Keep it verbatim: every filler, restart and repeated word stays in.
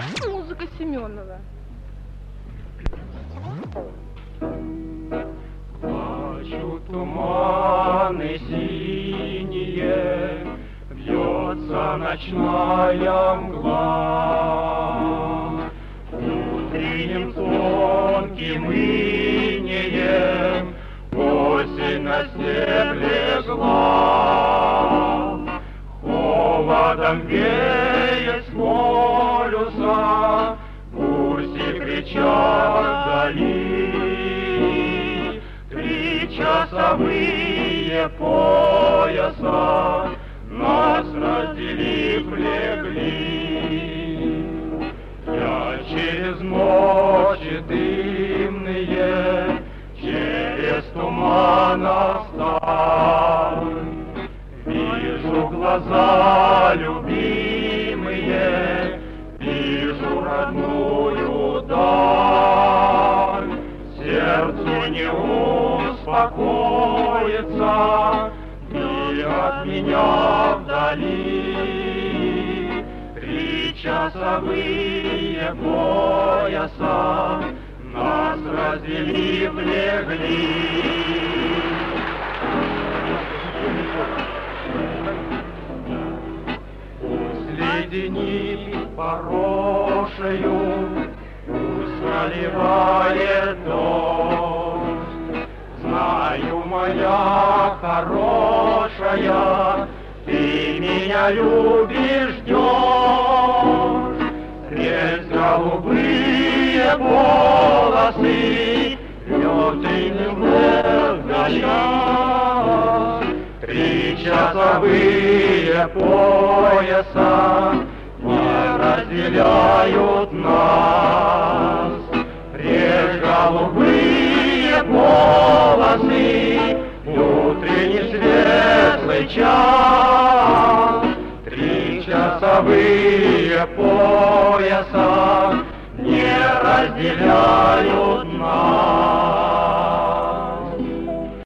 Музыка Семенова. Плачут туманы синие, бьется ночная мгла. Утренним тонким инеем осень на снег легла. Холодом веет с полюса, гуси кричат вдали. Три часовые пояса нас разделив легли. Я через ночи дымные, через туман осталь, вижу глаза любимые, вижу родную даль. Сердцу не успокоится и от меня вдали. Три часовые пояса нас разделив легли. Пусть леденит порошею, пусть наливает дождь. Знаю, моя хорошая, ты меня любишь, ждешь. Весь голубые волосы лёгким вдали. Три часовые пояса не разделяют нас. Прежь голубые волосы, утренний светлый час. Три часовые пояса не разделяют.